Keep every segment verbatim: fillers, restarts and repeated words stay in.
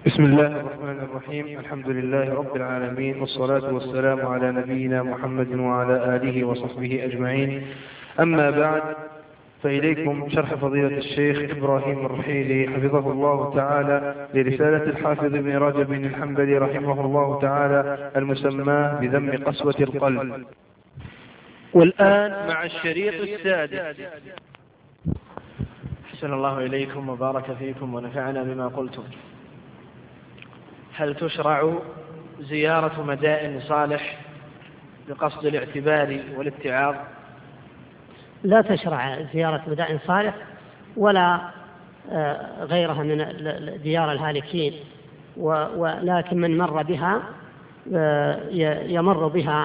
بسم الله الرحمن الرحيم. الحمد لله رب العالمين، والصلاة والسلام على نبينا محمد وعلى آله وصحبه أجمعين. أما بعد، فإليكم شرح فضيلة الشيخ إبراهيم الرحيلي حفظه الله تعالى لرسالة الحافظ ابن رجب الحنبلي رحمه الله تعالى المسماة بذم قسوة القلب. والآن مع الشريط السادس. أحسن الله إليكم وبارك فيكم ونفعنا بما قلتم. هل تشرع زيارة مدائن صالح بقصد الاعتبار والاتعاظ؟ لا تشرع زيارة مدائن صالح ولا غيرها من ديار الهالكين، ولكن من مر بها يمر بها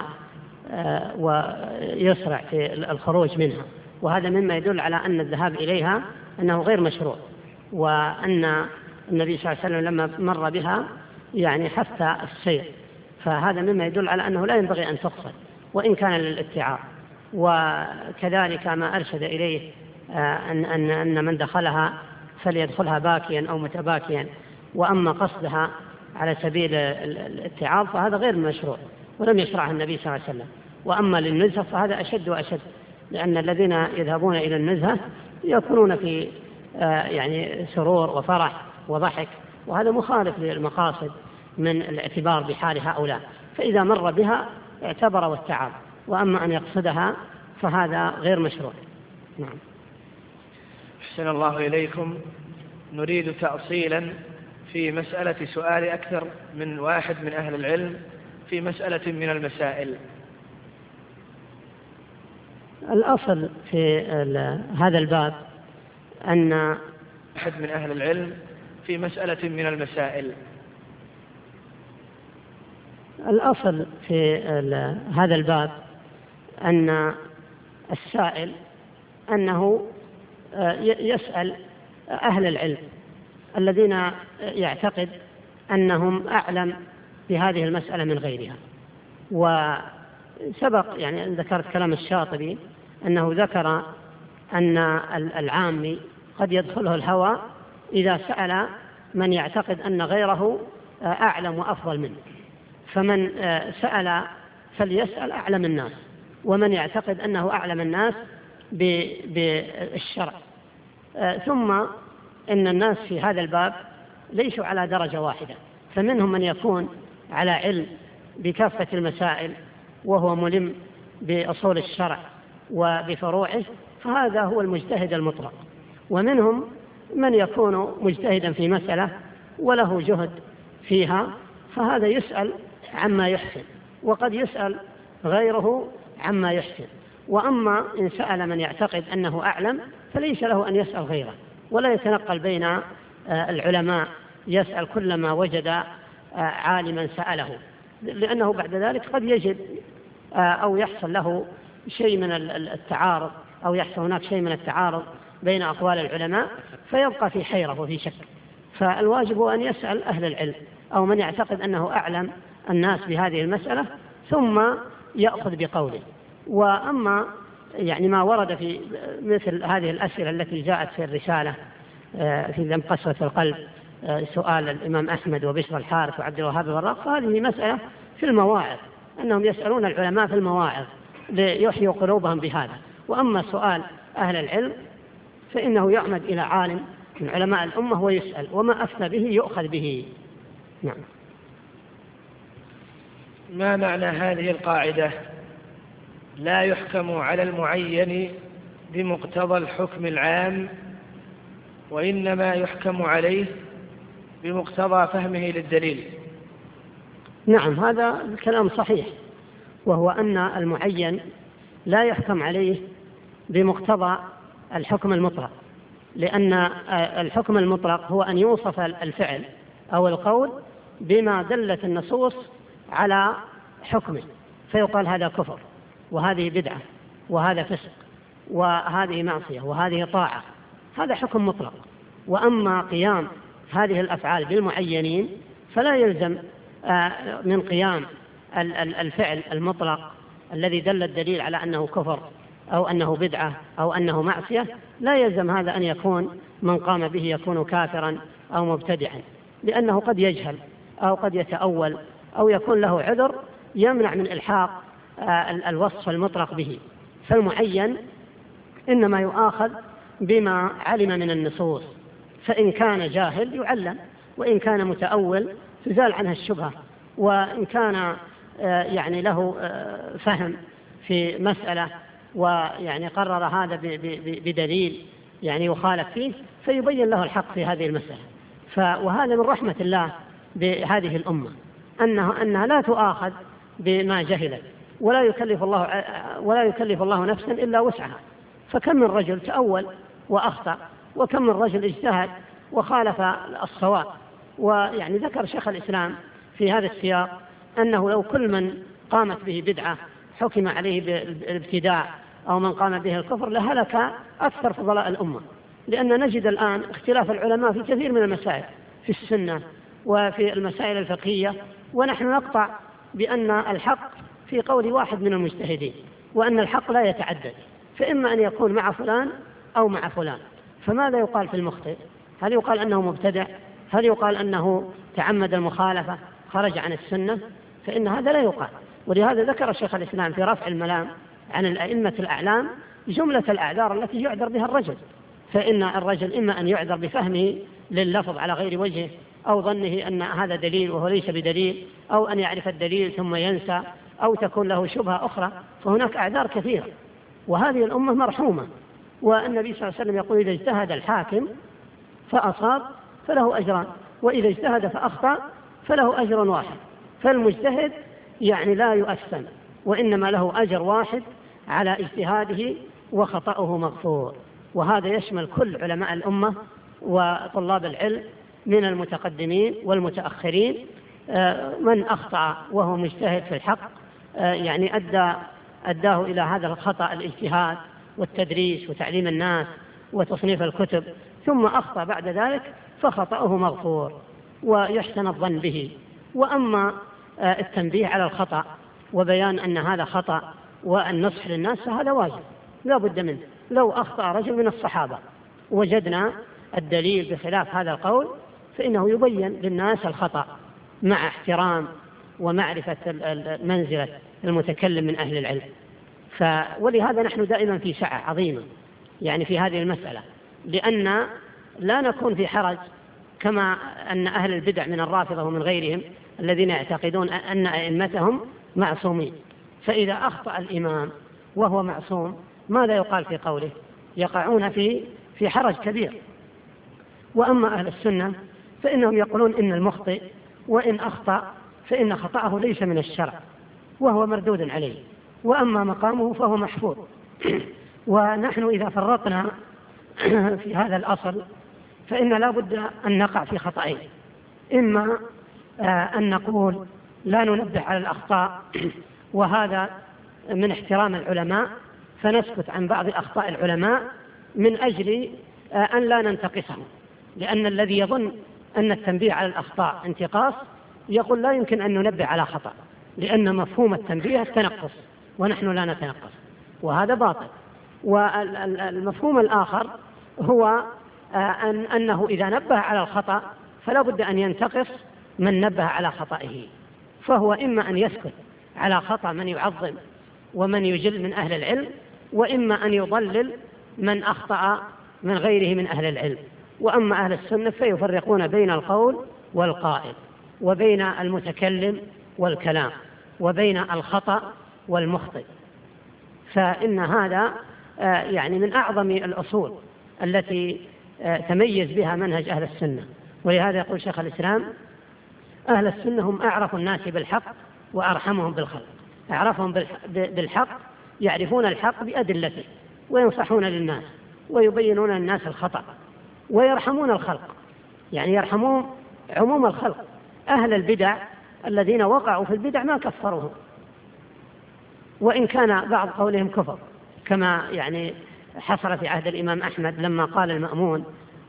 ويسرع في الخروج منها، وهذا مما يدل على أن الذهاب إليها أنه غير مشروع، وأن النبي صلى الله عليه وسلم لما مر بها يعني حتى السير، فهذا مما يدل على أنه لا ينبغي أن تقصد وإن كان للاتعاظ. وكذلك ما أرشد إليه أن, أن, أن من دخلها فليدخلها باكيا أو متباكيا، وأما قصدها على سبيل الاتعاظ فهذا غير مشروع ولم يشرعه النبي صلى الله عليه وسلم. وأما للنزهة فهذا أشد وأشد، لأن الذين يذهبون إلى النزهة يكونون في يعني سرور وفرح وضحك، وهذا مخالف للمقاصد من الاعتبار بحال هؤلاء، فإذا مر بها اعتبر واتعظ. وأما أن يقصدها فهذا غير مشروع. نعم. أحسن الله إليكم. نريد تأصيلا في مسألة سؤال أكثر من واحد من أهل العلم في مسألة من المسائل. الأصل في هذا الباب أن واحد من أهل العلم في مسألة من المسائل. الأصل في هذا الباب أن السائل أنه يسأل أهل العلم الذين يعتقد أنهم أعلم بهذه المسألة من غيرها. وسبق يعني ذكرت كلام الشاطبي أنه ذكر أن العامي قد يدخله الهوى إذا سأل من يعتقد أن غيره أعلم وأفضل منه، فمن سأل فليسأل أعلم الناس، ومن يعتقد أنه أعلم الناس بالشرع. ثم إن الناس في هذا الباب ليسوا على درجة واحدة، فمنهم من يكون على علم بكافة المسائل وهو ملم بأصول الشرع وبفروعه، فهذا هو المجتهد المطلق. ومنهم من يكون مجتهدا في مسألة وله جهد فيها، فهذا يسأل عما يحسن، وقد يسأل غيره عما يحسن. وأما إن سأل من يعتقد أنه أعلم فليس له أن يسأل غيره، ولا يتنقل بين العلماء يسأل كلما وجد عالما سأله، لأنه بعد ذلك قد يجد أو يحصل له شيء من التعارض، أو يحصل هناك شيء من التعارض بين أقوال العلماء فيبقى في حيرة وفي شك. فالواجب أن يسأل أهل العلم أو من يعتقد أنه أعلم الناس بهذه المسألة ثم يأخذ بقوله. وأما يعني ما ورد في مثل هذه الأسئلة التي جاءت في الرسالة في ذم قسوة القلب، سؤال الإمام أحمد وبشر الحارث وعبد الوهاب الوراق، فهذه مسألة في المواعظ، أنهم يسألون العلماء في المواعظ ليحيوا قلوبهم بهذا. وأما سؤال أهل العلم فإنه يعمد إلى عالم من علماء الأمة ويسأل، وما أفتى به يؤخذ به. نعم. ما معنى هذه القاعدة؟ لا يحكم على المعين بمقتضى الحكم العام، وإنما يحكم عليه بمقتضى فهمه للدليل. نعم، هذا الكلام صحيح، وهو أن المعين لا يحكم عليه بمقتضى الحكم المطلق، لأن الحكم المطلق هو أن يوصف الفعل أو القول بما دلت النصوص على حكمه، فيقال هذا كفر، وهذه بدعة، وهذا فسق، وهذه معصية، وهذه طاعة. هذا حكم مطلق. وأما قيام هذه الأفعال بالمعينين فلا يلزم من قيام الفعل المطلق الذي دل الدليل على أنه كفر أو أنه بدعة أو أنه معصية، لا يلزم هذا أن يكون من قام به يكون كافرا أو مبتدعا، لأنه قد يجهل أو قد يتأول أو يكون له عذر يمنع من إلحاق الوصف المطلق به. فالمعين إنما يؤاخذ بما علم من النصوص، فإن كان جاهل يعلم، وإن كان متأول تزال عنها الشبهة، وإن كان يعني له فهم في مسألة ويعني قرر هذا بدليل يعني يخالف فيه فيبين له الحق في هذه المسألة. وهذا من رحمة الله بهذه الأمة أنها, أنها لا تؤاخذ بما جهلت، ولا يكلف الله ولا يكلف الله نفسا إلا وسعها. فكم من رجل تأول وأخطأ، وكم من رجل اجتهد وخالف الصواب. ويعني ذكر شيخ الإسلام في هذا السياق أنه لو كل من قامت به بدعة حكم عليه بالابتداع أو من قام به الكفر لهلك أكثر فضلاء الأمة، لأن نجد الآن اختلاف العلماء في كثير من المسائل في السنة وفي المسائل الفقهية، ونحن نقطع بأن الحق في قول واحد من المجتهدين، وأن الحق لا يتعدد، فإما أن يكون مع فلان أو مع فلان. فماذا يقال في المخطئ؟ هل يقال أنه مبتدع؟ هل يقال أنه تعمد المخالفة خرج عن السنة؟ فإن هذا لا يقال. ولهذا ذكر الشيخ الإسلام في رفع الملام عن الأئمة الأعلام جملة الأعذار التي يعذر بها الرجل. فإن الرجل إما أن يعذر بفهمه لللفظ على غير وجهه، أو ظنه أن هذا دليل وهو ليس بدليل، أو أن يعرف الدليل ثم ينسى، أو تكون له شبهة أخرى. فهناك أعذار كثيرة، وهذه الأمة مرحومة. والنبي صلى الله عليه وسلم يقول: إذا اجتهد الحاكم فأصاب فله أجران، وإذا اجتهد فأخطأ فله أجر واحد. فالمجتهد يعني لا يؤثم، وإنما له أجر واحد على اجتهاده، وخطأه مغفور. وهذا يشمل كل علماء الأمة وطلاب العلم من المتقدمين والمتأخرين. من أخطأ وهو مجتهد في الحق يعني أدى أداه إلى هذا الخطأ الاجتهاد والتدريس وتعليم الناس وتصنيف الكتب، ثم أخطأ بعد ذلك فخطأه مغفور ويحسن الظن به. وأما التنبيه على الخطأ وبيان أن هذا خطأ والنصح للناس فهذا واجب لا بد منه. لو أخطأ رجل من الصحابة وجدنا الدليل بخلاف هذا القول فإنه يبين للناس الخطأ مع احترام ومعرفة منزلة المتكلم من أهل العلم. ف... ولهذا نحن دائما في سعة عظيمة يعني في هذه المسألة، لأن لا نكون في حرج كما أن أهل البدع من الرافضة ومن غيرهم الذين يعتقدون أن أئمتهم معصومين. فإذا أخطأ الإمام وهو معصوم ماذا يقال في قوله؟ يقعون في في حرج كبير. وأما أهل السنة فإنهم يقولون إن المخطئ وإن أخطأ فإن خطأه ليس من الشرع وهو مردود عليه، وأما مقامه فهو محفوظ. ونحن إذا فرطنا في هذا الأصل فإن لا بد أن نقع في خطأين: إما أن نقول لا ننبه على الأخطاء وهذا من احترام العلماء فنسكت عن بعض أخطاء العلماء من أجل أن لا ننتقصهم، لأن الذي يظن أن التنبيه على الأخطاء انتقاص يقول لا يمكن أن ننبه على خطأ، لأن مفهوم التنبيه التنقص ونحن لا نتنقص، وهذا باطل. والمفهوم الآخر هو أن أنه إذا نبه على الخطأ فلا بد أن ينتقص من نبه على خطئه، فهو إما أن يسكت على خطأ من يعظم ومن يجل من أهل العلم، وإما أن يضلل من أخطأ من غيره من أهل العلم. وأما أهل السنة فيفرقون بين القول والقائل، وبين المتكلم والكلام، وبين الخطأ والمخطئ. فإن هذا يعني من أعظم الأصول التي تميز بها منهج أهل السنة. ولهذا يقول شيخ الإسلام: أهل السنة هم أعرف الناس بالحق وأرحمهم بالخلق. أعرفهم بالحق يعرفون الحق بأدلته وينصحون للناس ويبينون للناس الخطأ، ويرحمون الخلق يعني يرحمون عموم الخلق. أهل البدع الذين وقعوا في البدع ما كفروهم، وإن كان بعض قولهم كفر، كما يعني حصل في عهد الإمام أحمد لما قال المأمون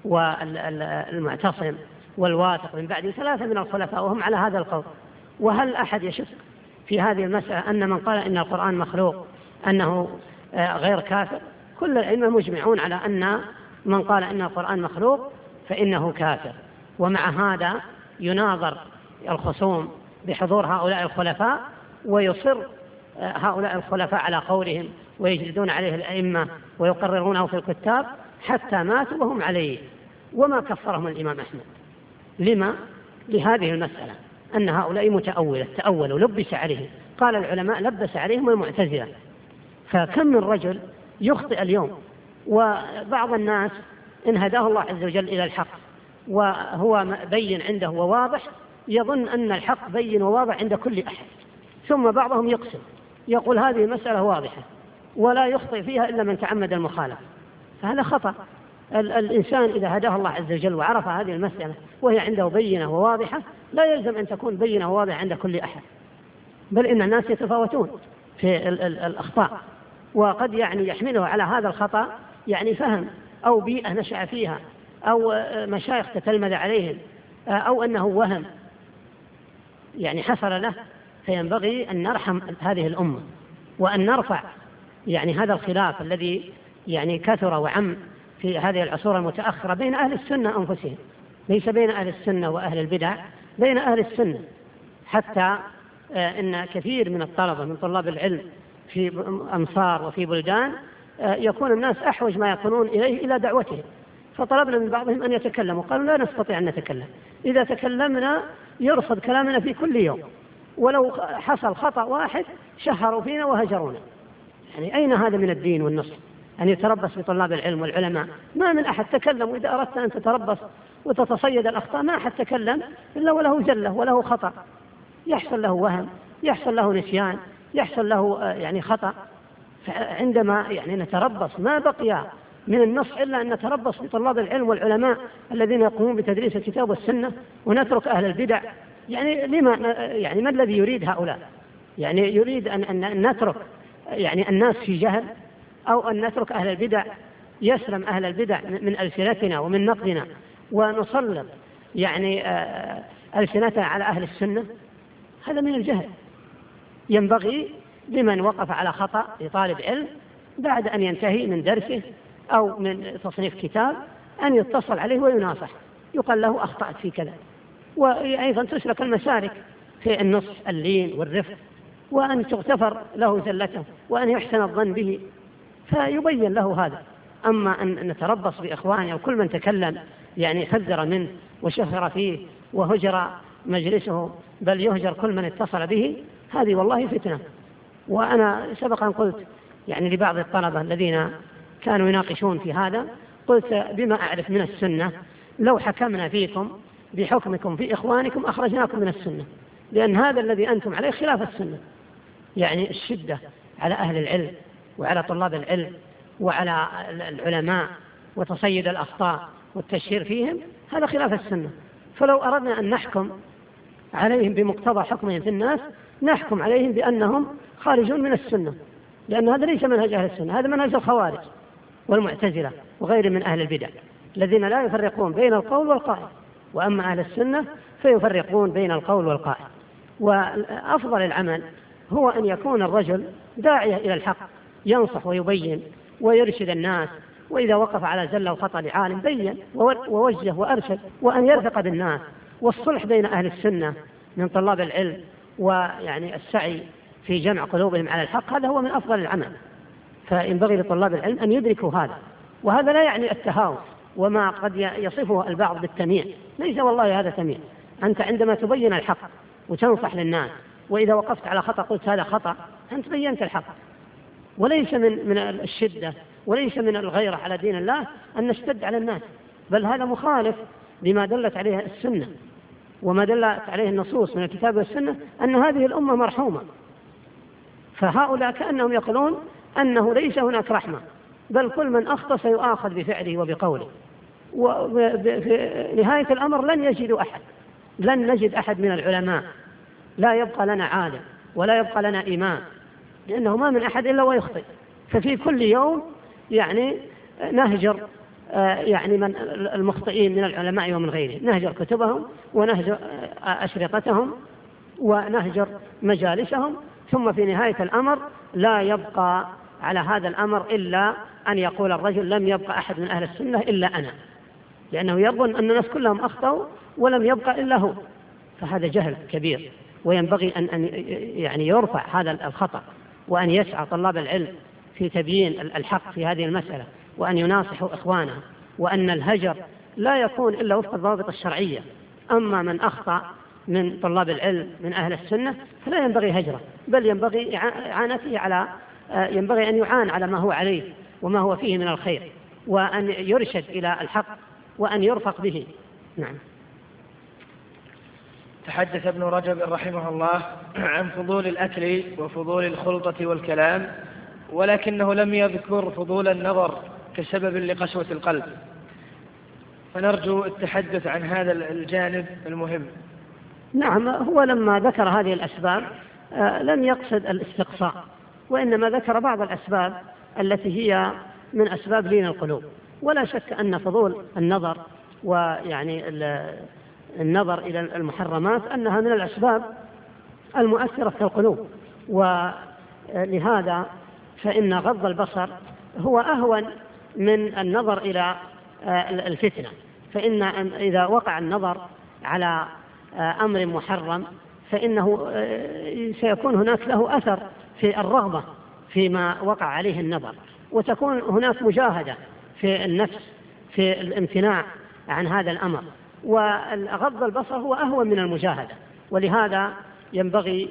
والمعتصم والواثق من بعد ثلاثة من الخلفاء وهم على هذا القول. وهل أحد يشك في هذه المسألة أن من قال إن القرآن مخلوق أنه غير كافر؟ كل العلماء مجمعون على أن من قال إن القرآن مخلوق فإنه كافر. ومع هذا يناظر الخصوم بحضور هؤلاء الخلفاء، ويصر هؤلاء الخلفاء على قولهم ويجلدون عليه الأئمة ويقررونه في الكتاب حتى ماتوا وهم عليه، وما كفرهم الإمام أحمد. لما؟ لهذه المسألة، أن هؤلاء متأولة، تأولوا، لبس عليهم. قال العلماء لبس عليهم المعتزلة. فكم من رجل يخطئ اليوم، وبعض الناس إن هداه الله عز وجل إلى الحق وهو بين عنده وواضح، يظن أن الحق بين وواضح عند كل أحد، ثم بعضهم يقسم يقول هذه مسألة واضحة ولا يخطئ فيها إلا من تعمد المخالفة، فهذا خطأ. الإنسان إذا هداه الله عز وجل وعرف هذه المسألة وهي عنده بينة وواضحة، لا يلزم أن تكون بينة وواضحة عند كل أحد، بل إن الناس يتفاوتون في الأخطاء، وقد يعني يحمله على هذا الخطأ يعني فهم أو بيئة نشأ فيها أو مشايخ تتلمذ عليهم أو أنه وهم يعني حصل له. فينبغي أن نرحم هذه الأمة وأن نرفع يعني هذا الخلاف الذي يعني كثر وعم في هذه العصور المتأخرة بين أهل السنة أنفسهم، ليس بين أهل السنة وأهل البدع، بين أهل السنة. حتى إن كثير من الطلبة من طلاب العلم في أمصار وفي بلدان يكون الناس أحوج ما يكونون إليه إلى دعوتهم، فطلبنا من بعضهم أن يتكلموا، قالوا لا نستطيع أن نتكلم، إذا تكلمنا يرفض كلامنا في كل يوم، ولو حصل خطأ واحد شهروا فينا وهجرونا. يعني أين هذا من الدين والنصر أن يتربص بطلاب العلم والعلماء؟ ما من أحد تكلم، وإذا أردت أن تتربص وتتصيد الأخطاء ما أحد تكلم إلا وله زلة وله خطأ، يحصل له وهم، يحصل له نسيان، يحصل له يعني خطأ. فعندما يعني نتربص ما بقي من النص إلا أن نتربص بطلاب العلم والعلماء الذين يقومون بتدريس الكتاب والسنة، ونترك أهل البدع. يعني لما يعني ما الذي يريد هؤلاء؟ يعني يريد أن أن نترك يعني الناس في جهل، أو أن نترك أهل البدع يسلم أهل البدع من ألسنتنا ومن نقدنا، ونسلط يعني ألسنتنا على أهل السنة؟ هذا من الجهل. ينبغي لمن وقف على خطأ لطالب علم بعد أن ينتهي من درسه أو من تصنيف كتاب أن يتصل عليه ويناصح، يقال له أخطأت في كذا، وأيضا تسلك المسالك في النصح اللين والرفق، وأن تغتفر له زلته، وأن يحسن الظن به فيبين له هذا. أما أن نتربص بإخواني أو كل من تكلم يعني حذر منه وشهر فيه وهجر مجلسه، بل يهجر كل من اتصل به، هذه والله فتنة. وأنا سبقا قلت يعني لبعض الطلبة الذين كانوا يناقشون في هذا، قلت بما أعرف من السنة لو حكمنا فيكم بحكمكم في إخوانكم أخرجناكم من السنة، لأن هذا الذي أنتم عليه خلاف السنة. يعني الشدة على أهل العلم وعلى طلاب العلم وعلى العلماء وتصيد الأخطاء والتشهير فيهم، هذا خلاف السنة. فلو أردنا أن نحكم عليهم بمقتضى حكمهم في الناس، نحكم عليهم بأنهم خارجون من السنة، لأن هذا ليس منهج أهل السنة، هذا منهج الخوارج والمعتزلة وغير من أهل البدع الذين لا يفرقون بين القول والقائل. وأما أهل السنة فيفرقون بين القول والقائل. وأفضل العمل هو أن يكون الرجل داعية إلى الحق، ينصح ويبين ويرشد الناس، وإذا وقف على زلة وخطأ لعالم بين ووجه وأرشد، وأن يرفق بالناس، والصلح بين أهل السنة من طلاب العلم، ويعني السعي في جمع قلوبهم على الحق، هذا هو من أفضل العمل. فينبغي لطلاب العلم أن يدركوا هذا. وهذا لا يعني التهاوش وما قد يصفه البعض بالتمييع، ليس والله هذا تمييع. أنت عندما تبين الحق وتنصح للناس، وإذا وقفت على خطأ قلت هذا خطأ، أنت بينت الحق. وليس من من الشدة وليس من الغيرة على دين الله أن نشتد على الناس، بل هذا مخالف لما دلت عليه السنة وما دلت عليه النصوص من الكتاب والسنة، أن هذه الأمة مرحومة. فهؤلاء كأنهم يقولون أنه ليس هناك رحمة، بل كل من أخطأ سيؤاخذ بفعله وبقوله. وفي نهاية الأمر لن يجدوا أحد، لن نجد أحد من العلماء، لا يبقى لنا عالم ولا يبقى لنا إمام، لأنه ما من أحد إلا ويخطئ. ففي كل يوم يعني نهجر يعني من المخطئين من العلماء ومن غيرهم، نهجر كتبهم ونهجر أشرطتهم ونهجر مجالسهم، ثم في نهاية الأمر لا يبقى على هذا الأمر إلا أن يقول الرجل لم يبقى أحد من أهل السنة إلا أنا. لأنه يظن أن الناس كلهم أخطأوا ولم يبقى إلا هو، فهذا جهل كبير. وينبغي أن أن يعني يرفع هذا الخطأ، وأن يسعى طلاب العلم في تبيين الحق في هذه المسألة، وأن يناصحوا إخوانهم، وأن الهجر لا يكون إلا وفق الضوابط الشرعية. أما من أخطأ من طلاب العلم من أهل السنة فلا ينبغي هجره، بل ينبغي إعانته على ينبغي أن يعان على ما هو عليه وما هو فيه من الخير، وأن يرشد إلى الحق وأن يرفق به. نعم. تحدث ابن رجب رحمه الله عن فضول الأكل وفضول الخلطة والكلام، ولكنه لم يذكر فضول النظر كسبب لقسوة القلب، فنرجو التحدث عن هذا الجانب المهم. نعم، هو لما ذكر هذه الأسباب لم يقصد الاستقصاء، وإنما ذكر بعض الأسباب التي هي من أسباب لين القلوب. ولا شك أن فضول النظر ويعني النظر إلى المحرمات أنها من الأسباب المؤثرة في القلوب، ولهذا فإن غض البصر هو أهون من النظر إلى الفتنة. فإن إذا وقع النظر على أمر محرم فإنه سيكون هناك له أثر في الرغبة فيما وقع عليه النظر، وتكون هناك مجاهدة في النفس في الامتناع عن هذا الأمر. وغض البصر هو أهون من المجاهدة، ولهذا ينبغي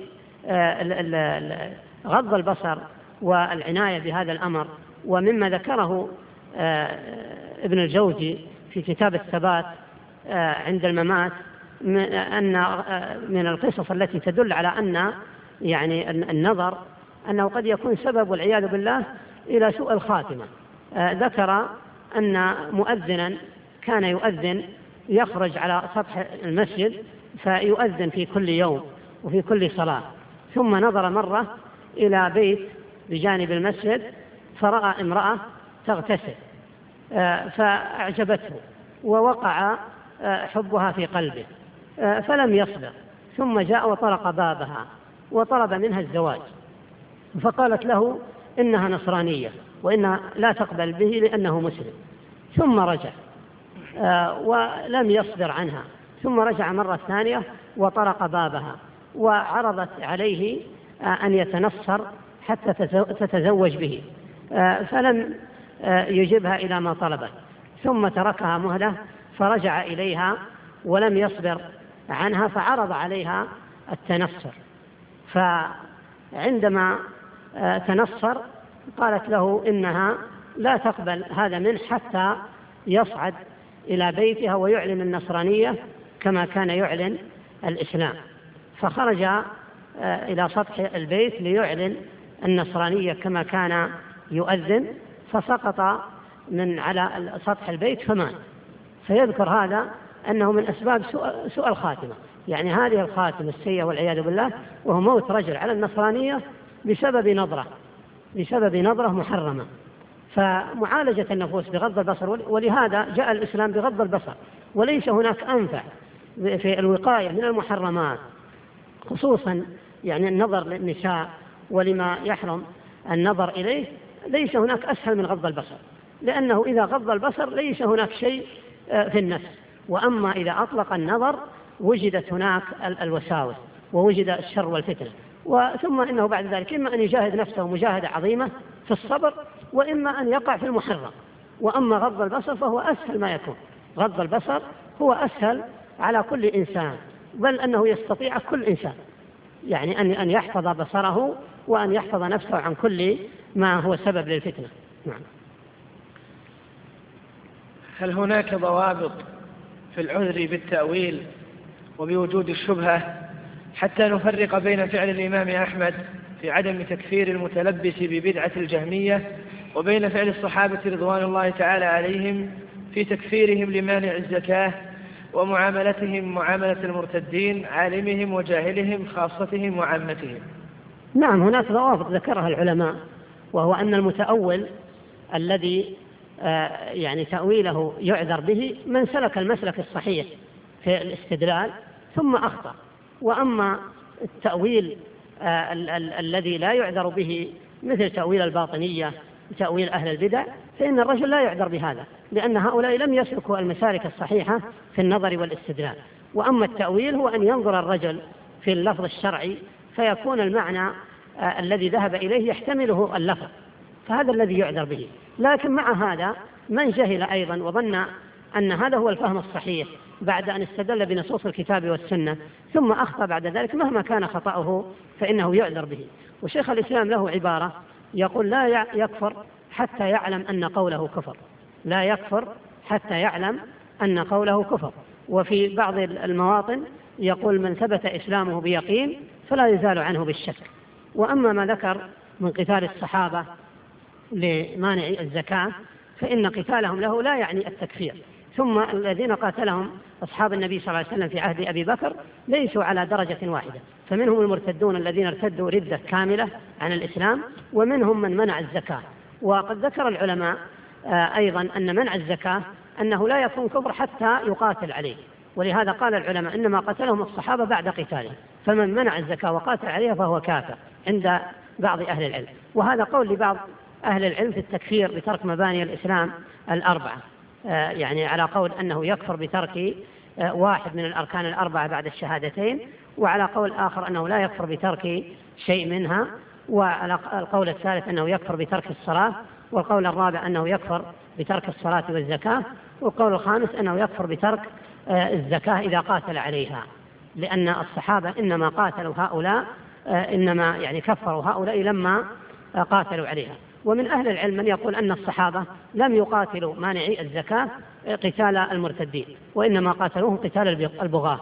غض البصر والعناية بهذا الأمر. ومما ذكره ابن الجوزي في كتاب الثبات عند الممات أن من القصص التي تدل على أن يعني النظر أنه قد يكون سبب والعياذ بالله إلى سوء الخاتمة. ذكر أن مؤذنا كان يؤذن يخرج على سطح المسجد فيؤذن في كل يوم وفي كل صلاة، ثم نظر مرة إلى بيت بجانب المسجد فرأى امرأة تغتسل فأعجبته ووقع حبها في قلبه فلم يصبر، ثم جاء وطرق بابها وطلب منها الزواج، فقالت له إنها نصرانية وإنها لا تقبل به لأنه مسلم، ثم رجع ولم يصبر عنها، ثم رجع مرة ثانية وطرق بابها وعرضت عليه أن يتنصر حتى تتزوج به، فلم يجبها إلى ما طلبت، ثم تركها مهلة فرجع إليها ولم يصبر عنها فعرض عليها التنصر، فعندما تنصر قالت له إنها لا تقبل هذا منه حتى يصعد إلى بيتها ويعلن النصرانية كما كان يعلن الإسلام. فخرج إلى سطح البيت ليعلن النصرانية كما كان يؤذن، فسقط من على سطح البيت فمات. فيذكر هذا أنه من أسباب سوء, سوء الخاتمة، يعني هذه الخاتمة السيئة والعياذ بالله، وهو موت رجل على النصرانية بسبب نظرة بسبب نظرة محرمة. فمعالجة النفوس بغض البصر، ولهذا جاء الإسلام بغض البصر، وليس هناك أنفع في الوقاية من المحرمات، خصوصا يعني النظر للنساء ولما يحرم النظر إليه، ليس هناك أسهل من غض البصر، لأنه إذا غض البصر ليس هناك شيء في النفس، وأما إذا أطلق النظر وجدت هناك الوساوس ووجد الشر والفتنة. وثم إنه بعد ذلك إما أن يجاهد نفسه مجاهدة عظيمة في الصبر، وإما أن يقع في المحرم. وأما غض البصر فهو أسهل ما يكون، غض البصر هو أسهل على كل إنسان، بل أنه يستطيع كل إنسان يعني أن أن يحفظ بصره وأن يحفظ نفسه عن كل ما هو سبب للفتنة. نعم. هل هناك ضوابط في العذر بالتأويل وبوجود الشبهة حتى نفرق بين فعل الإمام أحمد في عدم تكفير المتلبس ببدعة الجهمية وبين فعل الصحابة رضوان الله تعالى عليهم في تكفيرهم لمانع الزكاة ومعاملتهم معاملة المرتدين، عالمهم وجاهلهم، خاصتهم وعامتهم؟ نعم، هناك ضوابط ذكرها العلماء، وهو أن المتأول الذي يعني تأويله يعذر به من سلك المسلك الصحيح في الاستدلال ثم أخطأ. وأما التأويل ال- ال- الذي لا يعذر به مثل تأويل الباطنية تأويل أهل البدع، فإن الرجل لا يعذر بهذا، لأن هؤلاء لم يسلكوا المسالك الصحيحة في النظر والاستدلال. وأما التأويل هو أن ينظر الرجل في اللفظ الشرعي فيكون المعنى آه الذي ذهب إليه يحتمله اللفظ، فهذا الذي يعذر به. لكن مع هذا من جهل أيضا وظن أن هذا هو الفهم الصحيح بعد أن استدل بنصوص الكتاب والسنة ثم أخطأ بعد ذلك مهما كان خطأه فإنه يعذر به. وشيخ الإسلام له عبارة يقول لا يكفر حتى يعلم أن قوله كفر، لا يكفر حتى يعلم أن قوله كفر. وفي بعض المواطن يقول من ثبت إسلامه بيقين فلا يزال عنه بالشك. وأما ما ذكر من قتال الصحابة لمانع الزكاة فإن قتالهم له لا يعني التكفير. ثم الذين قاتلهم أصحاب النبي صلى الله عليه وسلم في عهد أبي بكر ليسوا على درجة واحدة، فمنهم المرتدون الذين ارتدوا ردة كاملة عن الإسلام، ومنهم من منع الزكاة. وقد ذكر العلماء أيضا أن منع الزكاة أنه لا يكون كفر حتى يقاتل عليه، ولهذا قال العلماء إنما قتلهم الصحابة بعد قتالهم، فمن منع الزكاة وقاتل عليها فهو كافر عند بعض أهل العلم. وهذا قول لبعض أهل العلم في التكفير بترك مباني الإسلام الأربعة، يعني على قول أنه يكفر بترك واحد من الأركان الأربعة بعد الشهادتين، وعلى قول آخر أنه لا يكفر بترك شيء منها، وعلى القول الثالث أنه يكفر بترك الصلاة، والقول الرابع أنه يكفر بترك الصلاة والزكاة، والقول الخامس أنه يكفر بترك الزكاة إذا قاتل عليها، لأن الصحابة إنما قاتلوا هؤلاء إنما يعني كفروا هؤلاء لما قاتلوا عليها. ومن أهل العلم من يقول أن الصحابة لم يقاتلوا مانعي الزكاة قتال المرتدين، وإنما قاتلوهم قتال البغاة.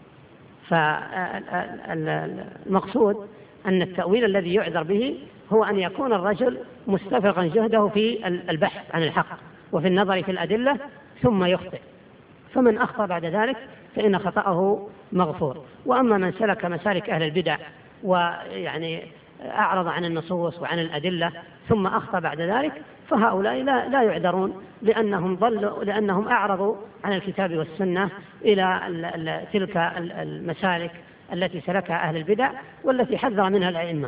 فالمقصود أن التأويل الذي يعذر به هو أن يكون الرجل مستفرغا جهده في البحث عن الحق وفي النظر في الأدلة ثم يخطئ، فمن أخطأ بعد ذلك فإن خطأه مغفور. وأما من سلك مسالك أهل البدع ويعني أعرض عن النصوص وعن الأدلة ثم أخطأ بعد ذلك فهؤلاء لا, لا يعذرون، لأنهم ضلوا لأنهم أعرضوا عن الكتاب والسنة إلى ال ال تلك المسالك التي سلكها أهل البدع والتي حذر منها الأئمة.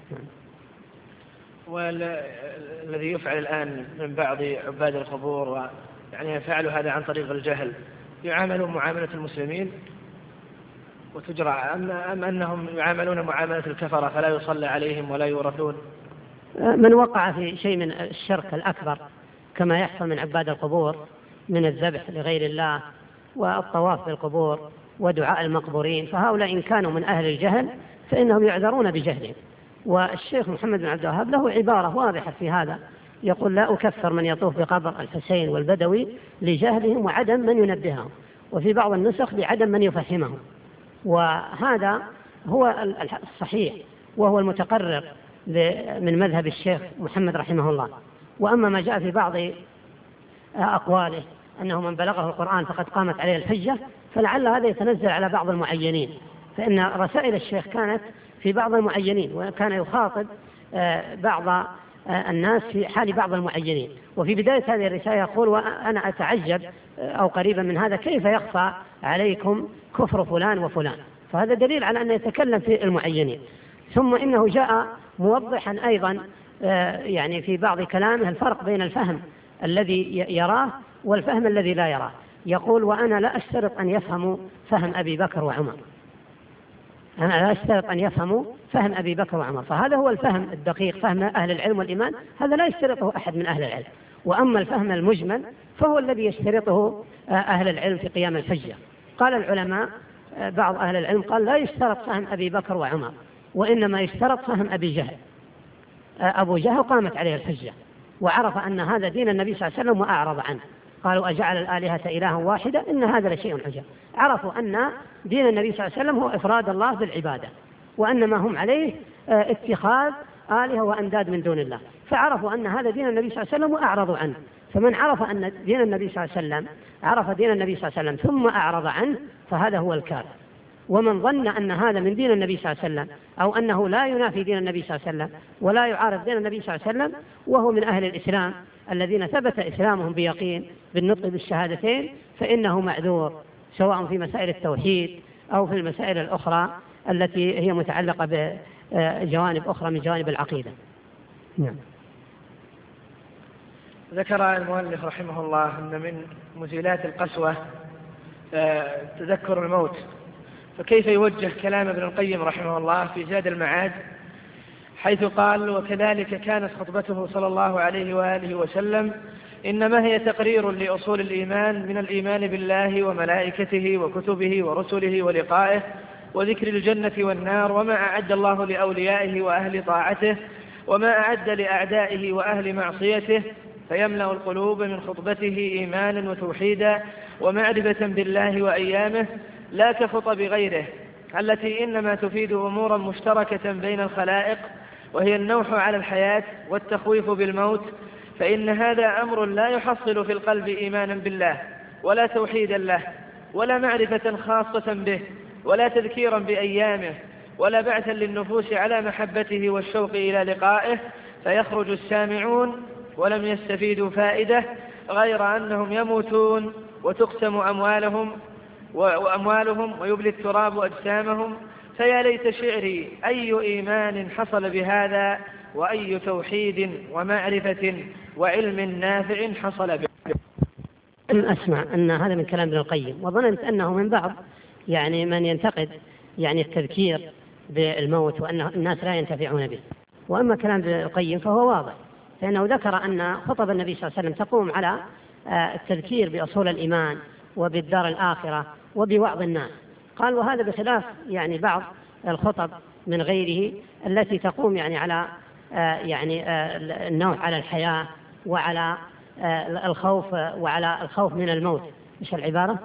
والذي يفعل الآن من بعض عباد القبور ويعني يفعلوا هذا عن طريق الجهل يعاملون معاملة المسلمين وتجرى، أم, أم أنهم يعاملون معاملة الكفرة فلا يصلى عليهم ولا يورثون؟ من وقع في شيء من الشرك الأكبر كما يحصل من عباد القبور من الذبح لغير الله والطواف بالقبور ودعاء المقبورين، فهؤلاء إن كانوا من أهل الجهل فإنهم يعذرون بجهلهم. والشيخ محمد بن عبد الوهاب له عبارة واضحة في هذا، يقول لا أكفر من يطوف بقبر الحسين والبدوي لجهلهم وعدم من ينبههم، وفي بعض النسخ لعدم من يفهمهم. وهذا هو الصحيح وهو المتقرر من مذهب الشيخ محمد رحمه الله. وأما ما جاء في بعض أقواله أنه من بلغه القرآن فقد قامت عليه الحجة، فلعل هذا يتنزل على بعض المعينين، فإن رسائل الشيخ كانت في بعض المعينين وكان يخاطب بعض الناس في حال بعض المعينين. وفي بداية هذه الرسالة يقول وأنا أتعجب أو قريبا من هذا كيف يخفى عليكم كفر فلان وفلان، فهذا دليل على أن يتكلم في المعينين. ثم إنه جاء موضحا أيضا يعني في بعض كلامه الفرق بين الفهم الذي يراه والفهم الذي لا يراه. يقول وأنا لا أشترط أن يفهموا فهم أبي بكر وعمر، أنا لا أشترط أن يفهموا فهم أبي بكر وعمر، فهذا هو الفهم الدقيق، فهم أهل العلم والإيمان، هذا لا يشترطه أحد من أهل العلم. وأما الفهم المجمل فهو الذي يشترطه أهل العلم في قيام الحجة. قال العلماء بعض أهل العلم قال لا يشترط فهم أبي بكر وعمر، وإنما يشترط فهم أبي جهل. أبو جهل قامت عليه الحجة وعرف أن هذا دين النبي صلى الله عليه وسلم وأعرض عنه، قالوا أجعل الآلهة إلها واحدة إن هذا لشيء عجاب. عرفوا أن دين النبي صلى الله عليه وسلم هو إفراد الله بالعبادة، وأن ما هم عليه اتخاذ آلهة وأنداد من دون الله، فعرفوا أن هذا دين النبي صلى الله عليه وسلم وأعرضوا عنه. فمن عرف أن دين النبي صلى الله عليه وسلم عرف دين النبي صلى الله عليه وسلم ثم أعرض عنه فهذا هو الكافر. ومن ظن أن هذا من دين النبي صلى الله عليه وسلم أو أنه لا ينافي دين النبي صلى الله عليه وسلم ولا يعارض دين النبي صلى الله عليه وسلم وهو من أهل الإسلام الذين ثبت إسلامهم بيقين بالنطق بالشهادتين فإنه معذور، سواء في مسائل التوحيد أو في المسائل الأخرى التي هي متعلقة بجوانب أخرى من جوانب العقيدة. نعم. ذكر المؤلف رحمه الله أن من مزيلات القسوة تذكر الموت، فكيف يوجه كلام ابن القيم رحمه الله في زاد المعاد حيث قال: وكذلك كانت خطبته صلى الله عليه وآله وسلم إنما هي تقرير لأصول الإيمان من الإيمان بالله وملائكته وكتبه ورسله ولقائه وذكر الجنة والنار وما أعد الله لأوليائه وأهل طاعته وما أعد لأعدائه وأهل معصيته، فيملأ القلوب من خطبته إيمانا وتوحيدا ومعرفة بالله وأيامه لا كخطب غيره التي إنما تفيد أمورا مشتركة بين الخلائق، وهي النوح على الحياة والتخويف بالموت، فإن هذا أمر لا يحصل في القلب إيمانا بالله ولا توحيدا له ولا معرفة خاصة به ولا تذكيرا بأيامه ولا بعثا للنفوس على محبته والشوق إلى لقائه، فيخرج السامعون ولم يستفيدوا فائدة غير أنهم يموتون وتقسم أموالهم وأموالهم ويبلي التراب أجسامهم. فيا ليت شعري أي إيمان حصل بهذا، وأي توحيد ومعرفة وعلم نافع حصل به. أسمع أن هذا من كلام ابن القيم، وظننت أنه من بعض يعني من ينتقد يعني التذكير بالموت وأن الناس لا ينتفعون به. وأما كلام ابن القيم فهو واضح، فإنه ذكر أن خطب النبي صلى الله عليه وسلم تقوم على التذكير بأصول الإيمان وبالدار الآخرة وبوعظ الناس. قال: وهذا بخلاف يعني بعض الخطب من غيره التي تقوم يعني على يعني النوع على الحياة وعلى الخوف وعلى الخوف من الموت. مش العبارة؟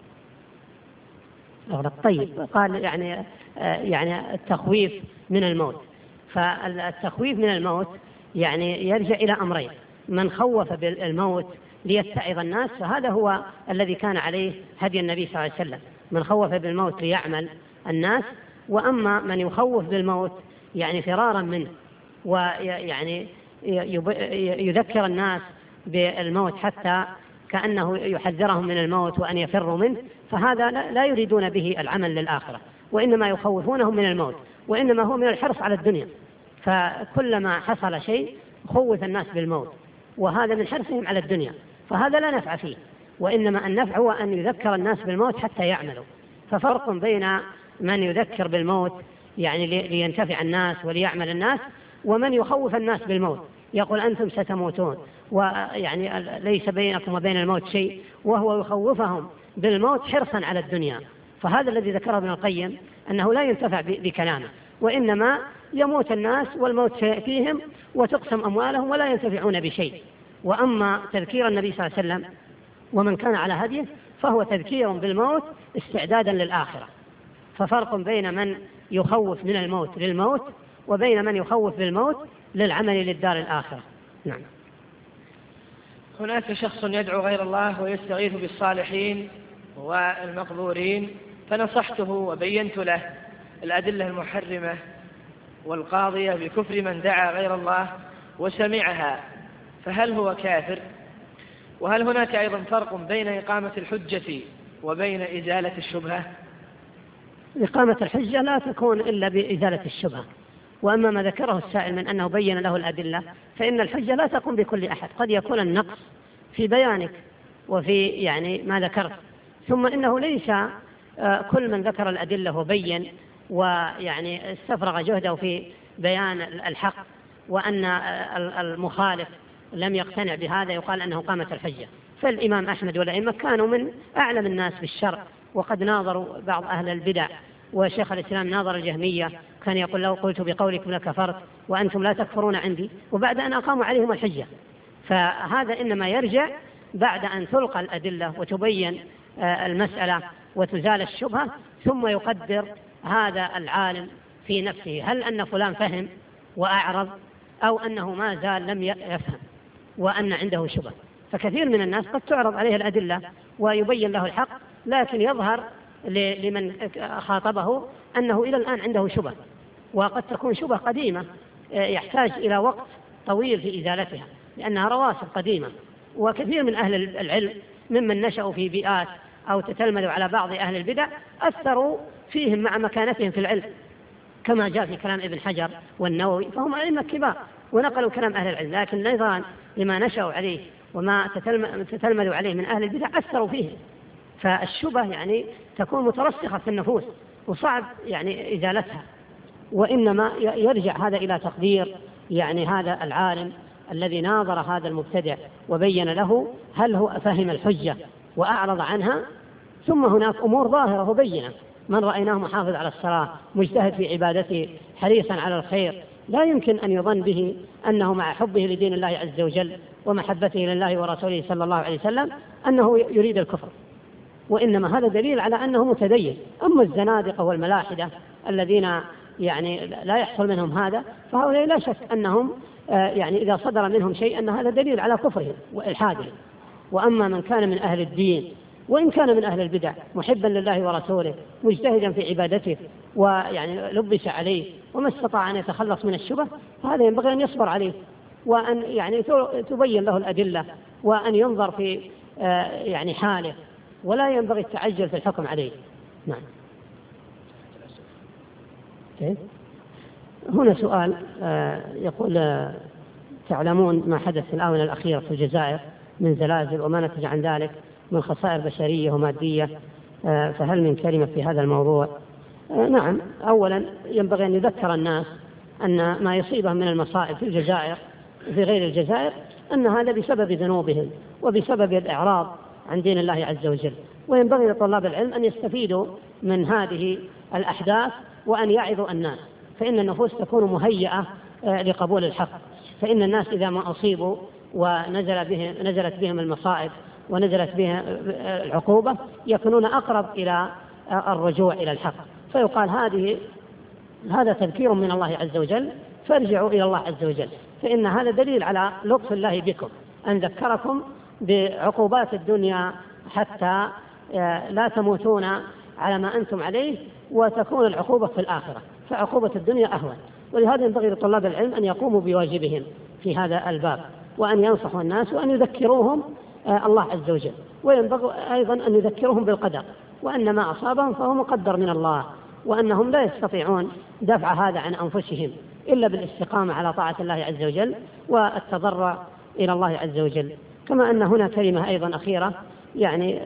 طيب، قال يعني يعني التخويف من الموت. فالتخويف من الموت يعني يرجع إلى أمرين: من خوف بالموت ليتعظ الناس، فهذا هو الذي كان عليه هدي النبي صلى الله عليه وسلم، من خوف بالموت ليعمل الناس. وأما من يخوف بالموت يعني فرارا منه ويعني يذكر الناس بالموت حتى كأنه يحذرهم من الموت وأن يفروا منه، فهذا لا يريدون به العمل للآخرة، وإنما يخوفونهم من الموت، وإنما هو من الحرص على الدنيا. فكلما حصل شيء خوف الناس بالموت، وهذا من حرصهم على الدنيا، فهذا لا نفع فيه، وإنما النفع هو أن يذكر الناس بالموت حتى يعملوا. ففرق بين من يذكر بالموت يعني لينتفع الناس وليعمل الناس، ومن يخوف الناس بالموت، يقول أنتم ستموتون ويعني ليس بينكم وبين الموت شيء، وهو يخوفهم بالموت حرصا على الدنيا. فهذا الذي ذكره ابن القيم أنه لا ينتفع بكلامه، وإنما يموت الناس والموت سيأتيهم وتقسم أموالهم ولا ينتفعون بشيء. وأما تذكير النبي صلى الله عليه وسلم ومن كان على هديه فهو تذكير بالموت استعدادا للآخرة. ففرق بين من يخوف من الموت للموت وبين من يخوف بالموت للعمل للدار الآخرة. نعم. هناك شخص يدعو غير الله ويستغيث بالصالحين والمقبورين، فنصحته وبينت له الأدلة المحرمة والقاضية بكفر من دعا غير الله وسمعها، فهل هو كافر؟ وهل هناك أيضا فرق بين إقامة الحجة وبين إزالة الشبهة؟ إقامة الحجة لا تكون إلا بإزالة الشبهة. وأما ما ذكره السائل من أنه بين له الأدلة، فإن الحجة لا تقوم بكل أحد، قد يكون النقص في بيانك وفي يعني ما ذكرت. ثم إنه ليس كل من ذكر الأدلة وبين ويعني استفرغ جهده في بيان الحق وأن المخالف لم يقتنع بهذا يقال أنه قامت الحجة. فالإمام أحمد والأئمة كانوا من أعلم الناس بالشرع، وقد ناظروا بعض أهل البدع، وشيخ الإسلام ناظر الجهمية كان يقول: لو قلت بقولكم لكفرت وأنتم لا تكفرون عندي، وبعد أن أقاموا عليهم الحجة. فهذا إنما يرجع بعد أن تلقى الأدلة وتبين المسألة وتزال الشبهة، ثم يقدر هذا العالم في نفسه هل أن فلان فهم وأعرض أو أنه ما زال لم يفهم وأن عنده شبهة. فكثير من الناس قد تعرض عليه الأدلة ويبين له الحق، لكن يظهر لمن خاطبه أنه إلى الآن عنده شبهة، وقد تكون شبهة قديمة يحتاج إلى وقت طويل في إزالتها لأنها رواسب قديمة. وكثير من أهل العلم ممن نشأوا في بيئات أو تتلمذوا على بعض أهل البدع أثروا فيهم مع مكانتهم في العلم، كما جاء في كلام ابن حجر والنووي، فهم أئمة كبار ونقلوا كلام أهل العلم. لكن أيضا لما نشأوا عليه وما تتلمذوا عليه من أهل البدع أثروا فيه. فالشبه يعني تكون مترسخة في النفوس وصعب يعني إزالتها، وإنما يرجع هذا إلى تقدير يعني هذا العالم الذي ناظر هذا المبتدع وبين له هل هو فهم الحجة وأعرض عنها. ثم هناك أمور ظاهرة وبينة، من رأيناه محافظ على الصلاة مجتهد في عبادته حريصا على الخير لا يمكن أن يظن به أنه مع حبه لدين الله عز وجل ومحبته لله ورسوله صلى الله عليه وسلم أنه يريد الكفر، وإنما هذا دليل على أنه متدين. أما الزنادقة والملاحدة الذين يعني لا يحصل منهم هذا فهؤلاء لا شك أنهم يعني إذا صدر منهم شيء أن هذا دليل على كفرهم وإلحادهم. وأما من كان من أهل الدين وإن كان من أهل البدع محبا لله ورسوله مجتهدا في عبادته ويعني لبس عليه وما استطاع أن يتخلص من الشبه، فهذا ينبغي أن يصبر عليه وأن يعني تبين له الأدلة وأن ينظر في يعني حاله، ولا ينبغي التعجل في الحكم عليه. نعم. هنا سؤال يقول: تعلمون ما حدث في الآونة الأخيرة في الجزائر من زلازل وما نتج عن ذلك من خسائر بشرية ومادية، فهل من كلمة في هذا الموضوع؟ نعم. أولا ينبغي أن يذكر الناس أن ما يصيبهم من المصائب في الجزائر في غير الجزائر أن هذا بسبب ذنوبهم وبسبب الإعراض عن دين الله عز وجل، وينبغي لطلاب العلم أن يستفيدوا من هذه الأحداث وأن يعظوا الناس، فإن النفوس تكون مهيئة لقبول الحق. فإن الناس إذا ما أصيبوا ونزل بهم نزلت بهم المصائب ونزلت بهم العقوبة يكونون أقرب إلى الرجوع إلى الحق، فيقال هذه هذا تذكير من الله عز وجل فارجعوا إلى الله عز وجل، فإن هذا دليل على لطف الله بكم أن ذكركم بعقوبات الدنيا حتى لا تموتون على ما أنتم عليه وتكون العقوبة في الآخرة، فعقوبة الدنيا أهون. ولهذا ينبغي لطلاب العلم أن يقوموا بواجبهم في هذا الباب وأن ينصحوا الناس وأن يذكروهم الله عز وجل، وينبغي أيضا أن يذكروهم بالقدر وأن ما أصابهم فهو مقدر من الله، وأنهم لا يستطيعون دفع هذا عن أنفسهم إلا بالاستقامة على طاعة الله عز وجل والتضرع إلى الله عز وجل. كما أن هنا كلمة أيضا أخيرة يعني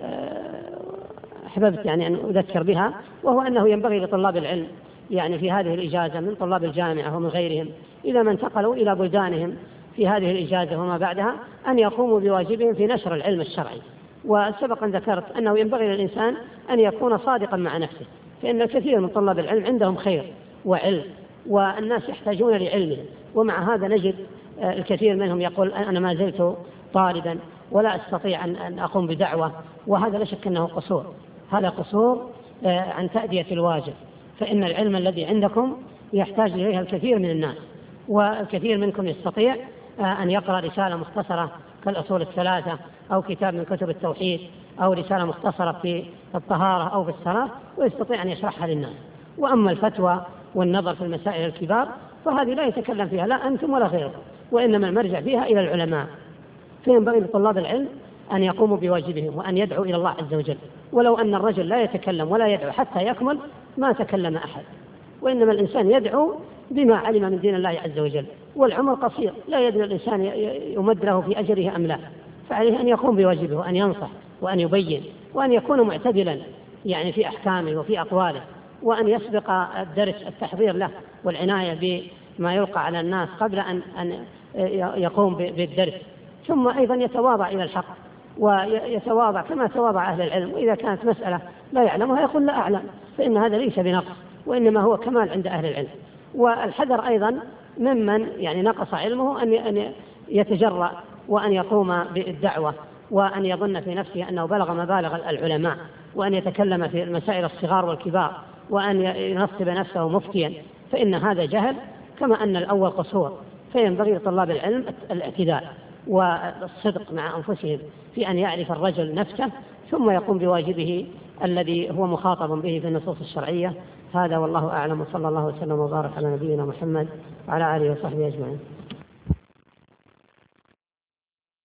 أحببت يعني أن أذكر بها، وهو أنه ينبغي لطلاب العلم يعني في هذه الإجازة من طلاب الجامعة ومن غيرهم إذا ما انتقلوا إلى بلدانهم في هذه الإجازة وما بعدها أن يقوموا بواجبهم في نشر العلم الشرعي. وسبقا ذكرت أنه ينبغي للإنسان أن يكون صادقا مع نفسه، فإن الكثير من طلاب العلم عندهم خير وعلم والناس يحتاجون لعلمهم، ومع هذا نجد الكثير منهم يقول أنا ما زلت طالبا ولا أستطيع أن أقوم بدعوة، وهذا لا شك أنه قصور، هذا قصور عن تأدية الواجب، فإن العلم الذي عندكم يحتاج إليه الكثير من الناس، والكثير منكم يستطيع أن يقرأ رسالة مختصرة كالأصول الثلاثة أو كتاب من كتب التوحيد أو رسالة مختصرة في الطهارة أو في الصلاة ويستطيع أن يشرحها للناس. وأما الفتوى والنظر في المسائل الكبار فهذه لا يتكلم فيها لا أنتم ولا غيركم، وإنما المرجع فيها إلى العلماء. فينبغي لطلاب العلم أن يقوموا بواجبهم وأن يدعوا إلى الله عز وجل، ولو أن الرجل لا يتكلم ولا يدعو حتى يكمل ما تكلم أحد، وإنما الإنسان يدعو بما علم من دين الله عز وجل، والعمر قصير لا يدري الإنسان يمد له في أجره أم لا، فعليه أن يقوم بواجبه وأن ينصح وأن يبين وأن يكون معتدلا يعني في أحكامه وفي أقواله، وأن يسبق الدرس التحضير له والعناية بما يلقى على الناس قبل أن أن يقوم بالدرس، ثم أيضا يتواضع إلى الحق ويتواضع كما تواضع أهل العلم، وإذا كانت مسألة لا يعلمها يقول لا أعلم، فإن هذا ليس بنقص وإنما هو كمال عند أهل العلم. والحذر أيضا ممن يعني نقص علمه أن يتجرأ وأن يقوم بالدعوة وأن يظن في نفسه أنه بلغ مبالغ العلماء وأن يتكلم في المسائل الصغار والكبار وأن ينصب نفسه مفتيا، فإن هذا جهل كما أن الأول قصور. فينبغي لطلاب العلم الاعتدال والصدق مع أنفسهم في أن يعرف الرجل نفسه ثم يقوم بواجبه الذي هو مخاطب به في النصوص الشرعية. هذا والله أعلم، وصلى الله وسلم وبارك على نبينا محمد وعلى آله وصحبه أجمعين.